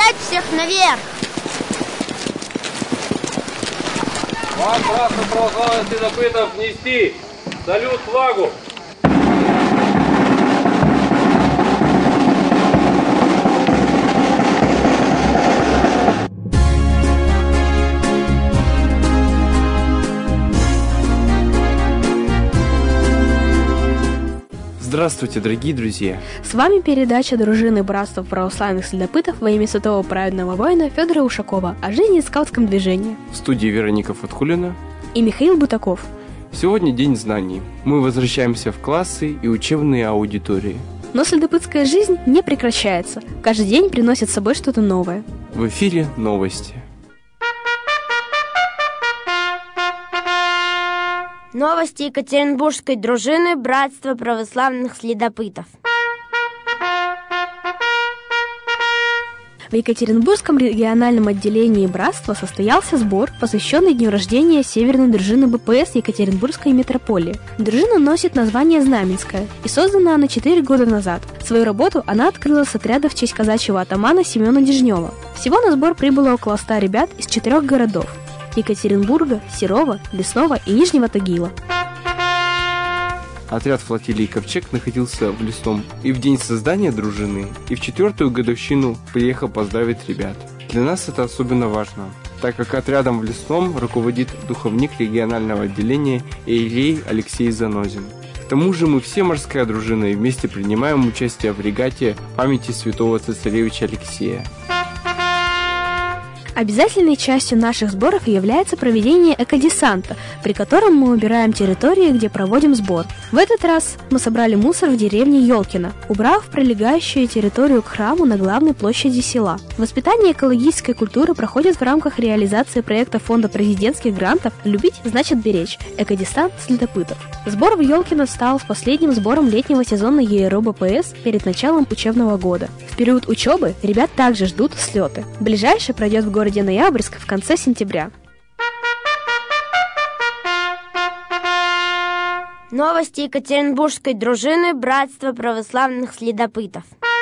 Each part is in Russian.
Поднять всех наверх! Вам, братство православных следопытов, нести салют флагу! Здравствуйте, дорогие друзья! С вами передача дружины Братства православных следопытов во имя святого праведного воина Федора Ушакова о жизни и скаутском движении. В студии Вероника Фаткулина И Михаил Бутаков. Сегодня День знаний. Мы возвращаемся в классы и учебные аудитории. Но следопытская жизнь не прекращается. Каждый день приносит с собой что-то новое. В эфире новости. Новости Екатеринбургской дружины Братства православных следопытов. В Екатеринбургском региональном отделении Братства состоялся сбор, посвященный дню рождения Северной дружины БПС Екатеринбургской митрополии. Дружина носит название Знаменская, и создана она 4 года назад. Свою работу она открыла с отряда в честь казачьего атамана Семена Дежнева. Всего на сбор прибыло около 100 ребят из 4 городов: Екатеринбурга, Серова, Лесного и Нижнего Тагила. Отряд флотилии «Ковчег» находился в Лесном и в день создания дружины, и в 4-ю годовщину приехал поздравить ребят. Для нас это особенно важно, так как отрядом в Лесном руководит духовник регионального отделения иерей Алексей Занозин. К тому же мы все морская дружина и вместе принимаем участие в регате памяти святого цесаревича Алексея. Обязательной частью наших сборов является проведение экодесанта, при котором мы убираем территории, где проводим сбор. В этот раз мы собрали мусор в деревне Ёлкино, убрав прилегающую территорию к храму на главной площади села. Воспитание экологической культуры проходит в рамках реализации проекта Фонда президентских грантов «Любить значит беречь. Экодесант следопытов». Сбор в Ёлкино стал последним сбором летнего сезона ЕРО БПС перед началом учебного года. В период учебы ребят также ждут слеты. Ближайший пройдет в городе Ноябрьск в конце сентября. Новости Екатеринбургской дружины Братства православных следопытов.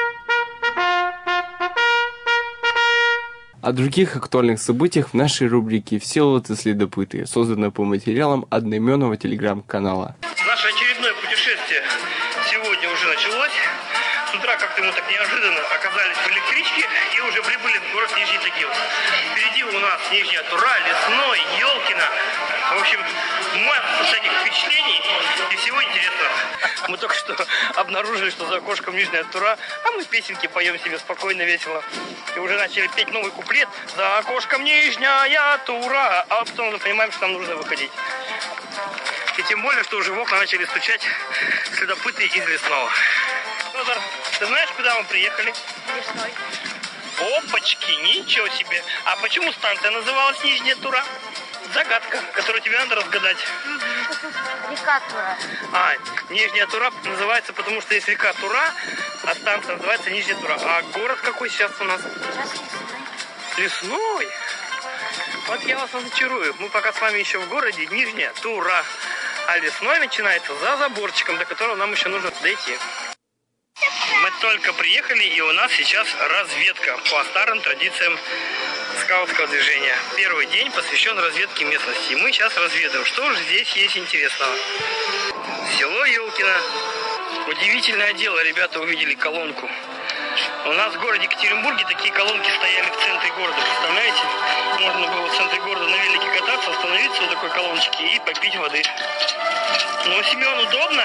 О других актуальных событиях в нашей рубрике «Всеволод следопыты», созданной по материалам одноименного телеграм-канала. Наше очередное путешествие сегодня уже началось. С утра как-то мы так неожиданно оказались в электричке и уже прибыли в город Нижний Тагил. Впереди у нас Нижняя Тура, Лесной, Ёлкино. В общем, масса всяких впечатлений и всего интересного. Мы только что обнаружили, что за окошком Нижняя Тура, а мы песенки поем себе спокойно, весело. И уже начали петь новый куплет: «За окошком Нижняя Тура», а потом мы понимаем, что нам нужно выходить. И тем более, что уже в окна начали стучать следопыты из Лесного. Федор, ты знаешь, куда мы приехали? Лесной. Опачки, ничего себе. А почему станция называлась Нижняя Тура? Загадка, которую тебе надо разгадать. Река Тура. Нижняя Тура называется, потому что есть река Тура, а станция называется Нижняя Тура. А город какой сейчас у нас? Сейчас Лесной. Лесной? Вот я вас разочарую. Мы пока с вами еще в городе Нижняя Тура. А Лесной начинается за заборчиком, до которого нам еще нужно дойти. Мы только приехали, и у нас сейчас разведка по старым традициям скаутского движения. Первый день посвящен разведке местности. Мы сейчас разведаем, что же здесь есть интересного. Село Ёлкино. Удивительное дело, ребята увидели колонку. У нас в городе Екатеринбурге такие колонки стояли в центре города, представляете? Можно было в центре города на велике кататься, остановиться у такой колоночки и попить воды. Ну, Семен, удобно?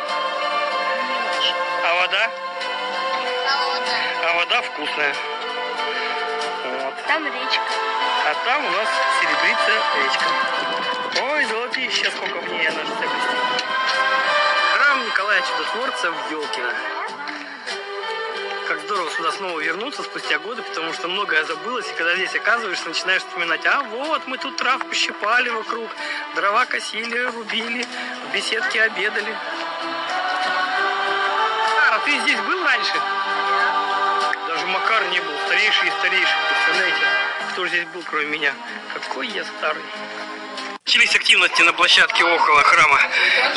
А вода? А вода вкусная. Вот. Там речка. А там у нас серебрится речка. Ой, золотище, сколько в ней она же блестит. Храм Николая Чудотворца в Ёлкино. Как здорово сюда снова вернуться спустя годы, потому что многое забылось, и когда здесь оказываешься, начинаешь вспоминать: а вот, мы тут травку щипали вокруг, дрова косили, рубили, в беседке обедали. А ты здесь был раньше? Даже Макар не был, старейший из старейших, представляете? Кто же здесь был, кроме меня? Какой я старый. Начались активности на площадке около храма Ёлкино.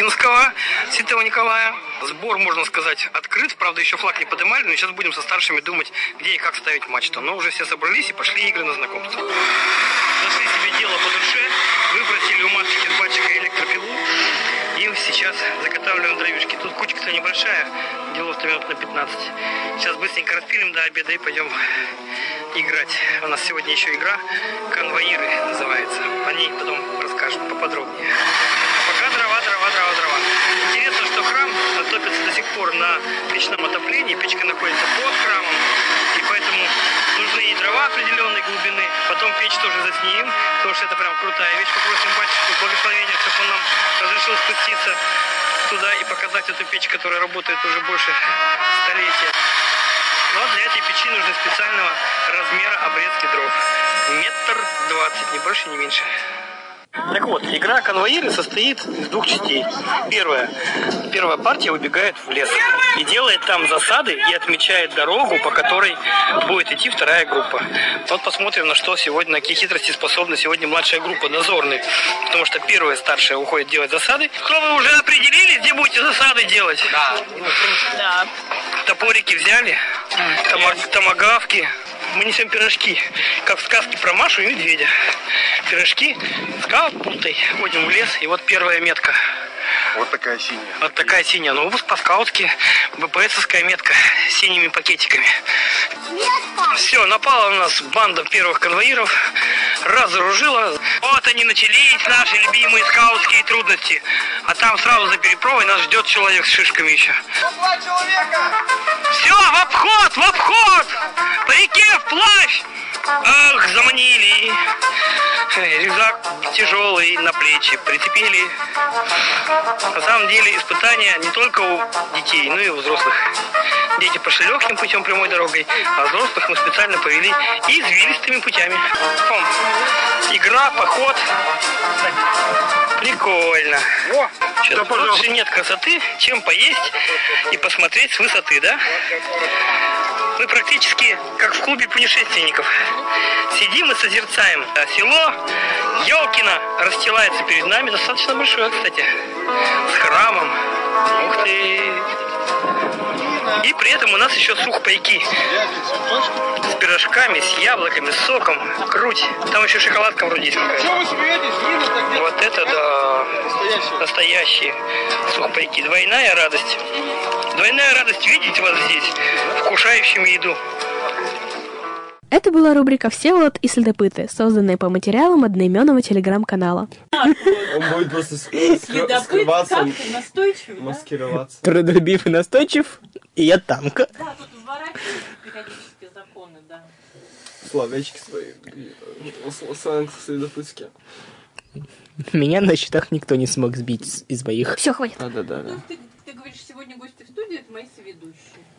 Ёлкинского Святого Николая. Сбор, можно сказать, открыт. Правда, еще флаг не поднимали, но сейчас будем со старшими думать, где и как ставить мачту. Но уже все собрались и пошли игры на знакомство. Нашли себе дело по душе, выбросили у матушки с батчика электропилу. И сейчас заготавливаем дровишки. Тут кучка-то небольшая, делов-то минут на 15. Сейчас быстренько распилим до обеда и пойдем играть. У нас сегодня еще игра «Конвоиры» называется. О ней потом расскажем поподробнее. А пока дрова. Интересно, что храм топится до сих пор на печном отоплении. Печка находится под храмом. И поэтому нужны и дрова определенной глубины. Потом печь тоже засним, потому что это прям крутая вещь. Попросим батюшку благословения, чтобы он нам разрешил спуститься туда и показать эту печь, которая работает уже больше столетия. Но для этой печи нужны специального размера обрезки дров. 1,20 м, ни больше, ни меньше. Так вот, игра «Конвоиры» состоит из двух частей. Первая партия убегает в лес и делает там засады и отмечает дорогу, по которой будет идти вторая группа. Вот посмотрим, на что сегодня, на какие хитрости способна сегодня младшая группа, дозорный. Потому что первая, старшая, уходит делать засады. Кто, вы уже определились, где будете засады делать? Да. Топорики взяли, томагавки. Мы несем пирожки, как в сказке про Машу и медведя. Пирожки с капутой. Ходим в лес, и вот первая метка. Вот такая синяя. Вот такая синяя. Ну, по-скаутски, БПСовская метка с синими пакетиками. Все, напала у нас банда первых конвоиров. Разоружила. Вот они начались, наши любимые скаутские трудности. А там сразу за переправой нас ждет человек с шишками еще. Все, в обход! По реке, вплавь! Ах, заманили. Рюкзак тяжелый на плечи прицепили. На самом деле испытания не только у детей, но и у взрослых. Дети пошли легким путем, прямой дорогой, а взрослых мы специально повели извилистыми путями. Игра, поход. Прикольно. Лучше нет красоты, чем поесть и посмотреть с высоты, да? Мы практически как в клубе путешественников. Сидим и созерцаем. А село Ёлкино расстилается перед нами, достаточно большое, кстати, с храмом. Ух ты! И при этом у нас еще сухпайки с пирожками, с яблоками, с соком. Круть. Там еще шоколадка вроде есть какая-то. Вот это да. Настоящие сухпайки. Двойная радость. Двойная радость видеть вас здесь, вкушающим еду. Это была рубрика «Всеволод и следопыты», созданная по материалам одноименного телеграм-канала. Он будет просто скрываться, маскироваться. Трудолюбив и настойчив, и я танка. Да, тут вворачиваются периодически законы, да. Словечки свои, сленг следопытские. Меня на счетах никто не смог сбить из моих. Все, хватит. Да. Ты говоришь, сегодня гости в студии, это мои соведущие.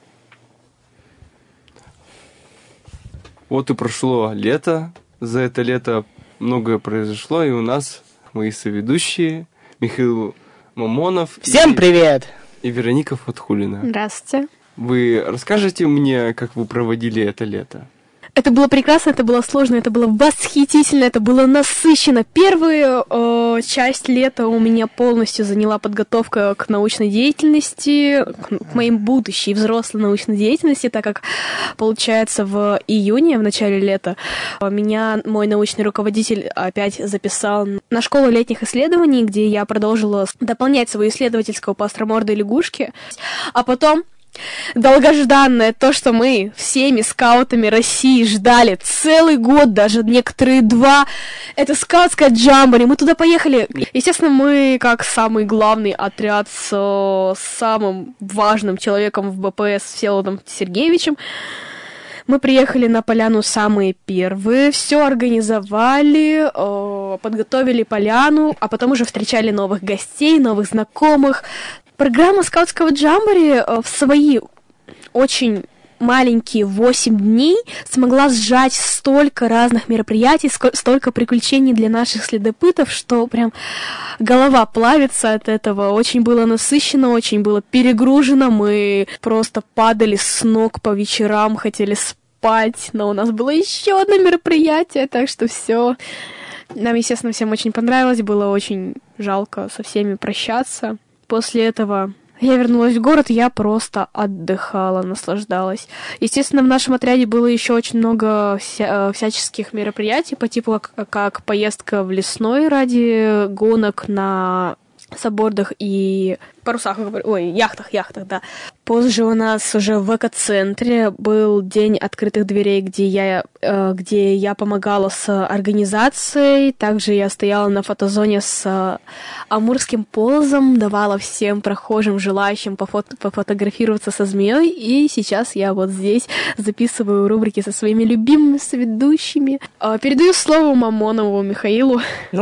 Вот и прошло лето. За это лето многое произошло, и у нас мои соведущие Михаил Мамонов. Всем привет! И Вероника Фатхулина. Здравствуйте. Вы расскажете мне, как вы проводили это лето? Это было прекрасно, это было сложно, это было восхитительно, это было насыщенно. Первую часть лета у меня полностью заняла подготовка к научной деятельности, к моей будущей взрослой научной деятельности, так как, получается, в июне, в начале лета, меня мой научный руководитель опять записал на школу летних исследований, где я продолжила дополнять свою исследовательскую по остромордой лягушке, а потом долгожданное, то, что мы всеми скаутами России ждали целый год, даже некоторые 2, это скаутская джамбори, мы туда поехали. Естественно, мы, как самый главный отряд с самым важным человеком в БПС Всеволодом Сергеевичем, мы приехали на поляну самые первые, все организовали, подготовили поляну, а потом уже встречали новых гостей, новых знакомых. Программа скаутского джамбори в свои очень маленькие 8 дней смогла сжать столько разных мероприятий, столько приключений для наших следопытов, что прям голова плавится от этого. Очень было насыщенно, очень было перегружено. Мы просто падали с ног по вечерам, хотели спать, но у нас было еще одно мероприятие, так что все. Нам, естественно, всем очень понравилось, было очень жалко со всеми прощаться. после этого я вернулась в город, я просто отдыхала, наслаждалась. Естественно, в нашем отряде было еще очень много всяческих мероприятий, по типу как поездка в лесной ради гонок на саббордах и парусах, яхтах, да. Позже у нас уже в эко-центре был день открытых дверей, где я помогала с организацией. Также я стояла на фотозоне с амурским полозом, давала всем прохожим, желающим пофотографироваться со змеей. И сейчас я вот здесь записываю рубрики со своими любимыми соведущими. Передаю слово Мамонову Михаилу.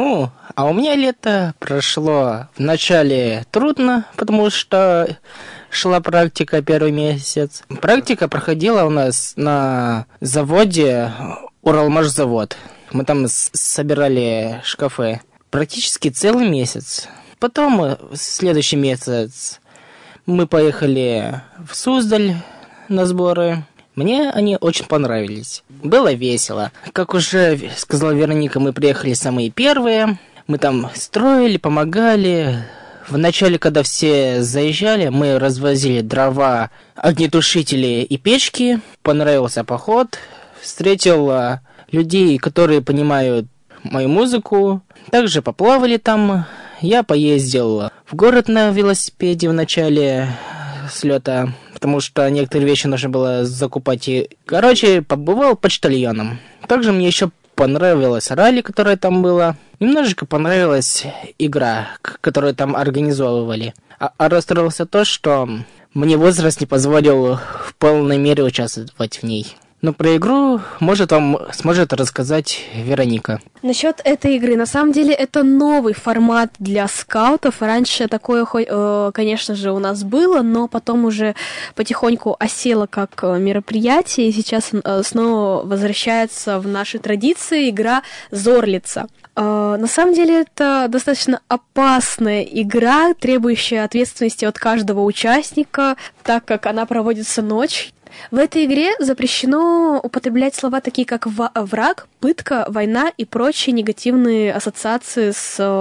А у меня лето прошло вначале трудно, потому что шла практика первый месяц. Практика проходила у нас на заводе Уралмашзавод. Мы там собирали шкафы практически целый месяц. Потом, следующий месяц, мы поехали в Суздаль на сборы. Мне они очень понравились. Было весело. Как уже сказала Вероника, мы приехали самые первые. Мы там строили, помогали. Вначале, когда все заезжали, мы развозили дрова, огнетушители и печки. Понравился поход. Встретил людей, которые понимают мою музыку. Также поплавали там. Я поездил в город на велосипеде в начале слета, потому что некоторые вещи нужно было закупать. Побывал почтальоном. Также мне еще понравилась ралли, которая там была. Немножечко понравилась игра, которую там организовывали. А расстроился то, что мне возраст не позволил в полной мере участвовать в ней. Но про игру сможет рассказать Вероника. Насчет этой игры. На самом деле, это новый формат для скаутов. Раньше такое, конечно же, у нас было, но потом уже потихоньку осело как мероприятие. И сейчас снова возвращается в наши традиции игра «Зорлица». На самом деле, это достаточно опасная игра, требующая ответственности от каждого участника, так как она проводится ночью. В этой игре запрещено употреблять слова такие, как враг, пытка, война и прочие негативные ассоциации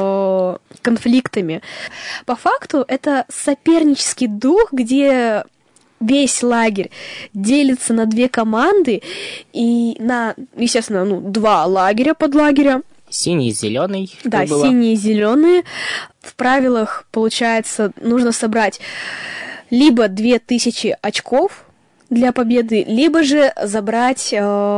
с конфликтами. По факту это сопернический дух, где весь лагерь делится на две команды и на, естественно, два лагеря, подлагеря. Синий и зеленый. Да, синие и зеленые. В правилах, получается, нужно собрать либо 2000 очков для победы, либо же забрать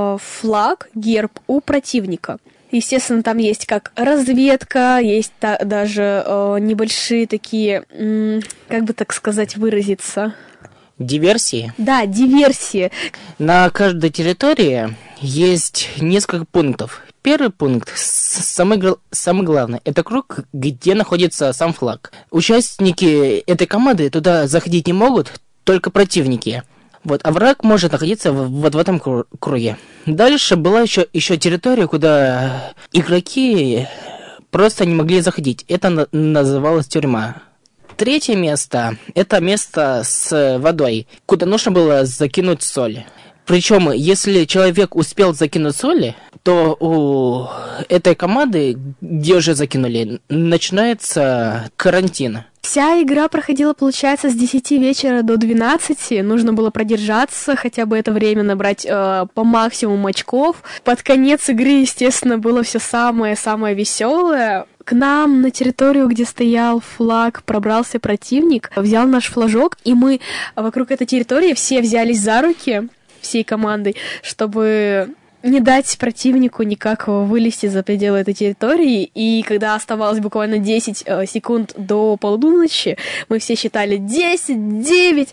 флаг, герб у противника. Естественно, там есть как разведка, есть даже небольшие такие, как бы так сказать, выразиться... Диверсии? Да, диверсии. На каждой территории есть несколько пунктов. Первый пункт, самый главный, это круг, где находится сам флаг. Участники этой команды туда заходить не могут, только противники. А враг может находиться вот в этом круге. Дальше была еще территория, куда игроки просто не могли заходить. Это называлось тюрьма. Третье место – это место с водой, куда нужно было закинуть соль. Причем, если человек успел закинуть соли, то у этой команды, где уже закинули, начинается карантин. Вся игра проходила, получается, с 10 вечера до 12. Нужно было продержаться, хотя бы это время набрать по максимуму очков. Под конец игры, естественно, было все самое-самое веселое. К нам на территорию, где стоял флаг, пробрался противник, взял наш флажок, и мы вокруг этой территории все взялись за руки всей командой, чтобы не дать противнику никак вылезти за пределы этой территории. И когда оставалось буквально 10 секунд до полуночи, мы все считали 10, 9.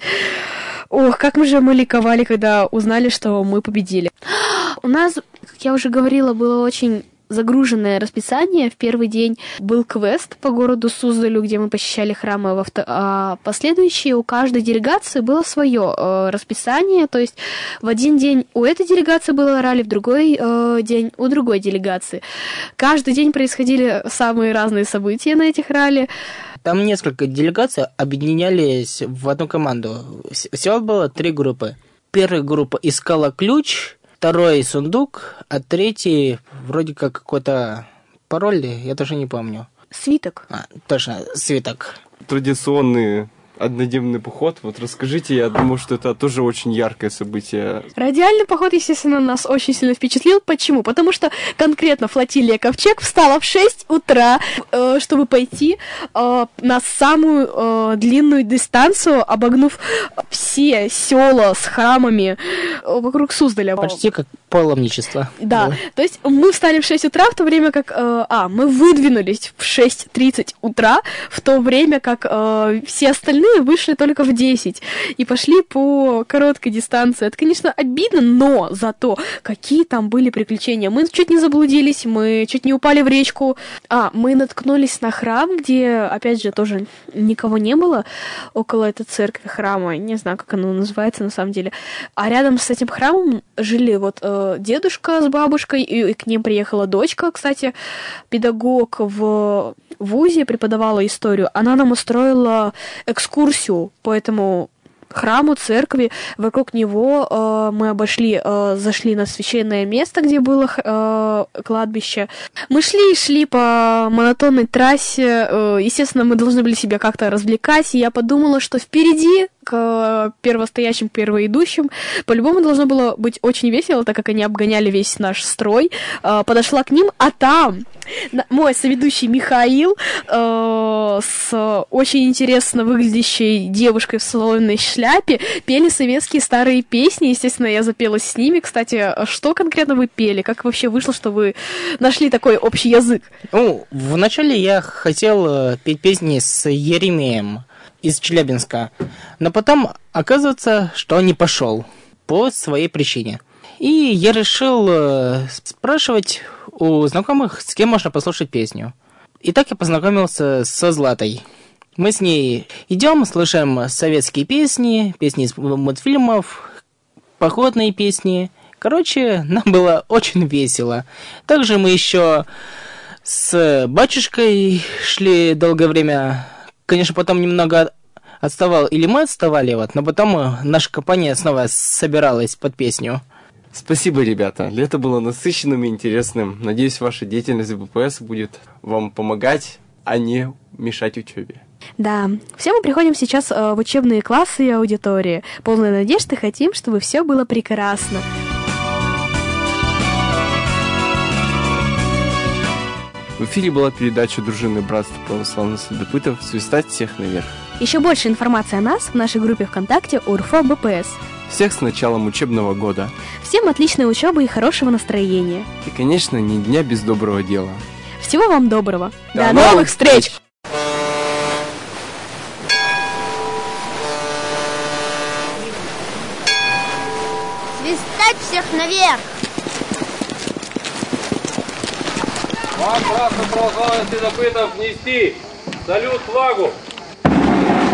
Ох, как мы ликовали, когда узнали, что мы победили. У нас, как я уже говорила, было очень загруженное расписание. В первый день был квест по городу Суздалю, где мы посещали храмы, а последующие у каждой делегации было свое расписание, то есть в один день у этой делегации было ралли, в другой день у другой делегации. Каждый день происходили самые разные события на этих ралли. Там несколько делегаций объединялись в одну команду. Всего было 3 группы. Первая группа искала ключ, второй сундук, а третий вроде как какой-то пароль, я даже не помню. Свиток. Точно, свиток. традиционный однодневный поход. Вот расскажите, я думаю, что это тоже очень яркое событие. Радиальный поход, естественно, нас очень сильно впечатлил. Почему? Потому что конкретно флотилия Ковчег встала в 6 утра, чтобы пойти на самую длинную дистанцию, обогнув все села с храмами вокруг Суздаля. Почти как паломничество. Да, то есть мы встали в 6 утра, в то время как... мы выдвинулись в 6:30 утра, в то время как все остальные вышли только в 10 и пошли по короткой дистанции. Это, конечно, обидно, но зато какие там были приключения. Мы чуть не заблудились, мы чуть не упали в речку. Мы наткнулись на храм, где, опять же, тоже никого не было около этой церкви, храма. Не знаю, как оно называется на самом деле. А рядом с этим храмом жили вот дедушка с бабушкой, и к ним приехала дочка, кстати, педагог в вузе, преподавала историю. Она нам устроила экскурсию по этому храму, церкви. Вокруг него мы обошли, зашли на священное место, где было кладбище. Мы шли по монотонной трассе. Естественно, мы должны были себя как-то развлекать. И я подумала, что впереди, к первостоящим, первоидущим, по-любому должно было быть очень весело, так как они обгоняли весь наш строй. Подошла к ним, а там мой соведущий Михаил с очень интересно выглядящей девушкой в соломенной шляпе пели советские старые песни. Естественно, я запела с ними. Кстати, что конкретно вы пели? Как вообще вышло, что вы нашли такой общий язык? Вначале я хотел петь песни с Еремеем из Челябинска, но потом оказывается, что он не пошел по своей причине. И я решил спрашивать у знакомых, с кем можно послушать песню. И так я познакомился со Златой. Мы с ней идем, слушаем советские песни, песни из мультфильмов, походные песни. Короче, нам было очень весело. Также мы еще с батюшкой шли долгое время. Конечно, потом немного отставал, или мы отставали, но потом наша компания снова собиралась под песню. Спасибо, ребята. Лето было насыщенным и интересным. Надеюсь, ваша деятельность в БПС будет вам помогать, а не мешать учебе. Да, все мы приходим сейчас в учебные классы и аудитории. Полные надежды, хотим, чтобы все было прекрасно. В эфире была передача дружины Братства православных следопытов «Свистать всех наверх». Еще больше информации о нас в нашей группе ВКонтакте УРФО БПС. Всех с началом учебного года. Всем отличной учебы и хорошего настроения. И, конечно, ни дня без доброго дела. Всего вам доброго. До новых встреч! Свистать всех наверх! Вам, братство православных следопытов, нести салют флагу!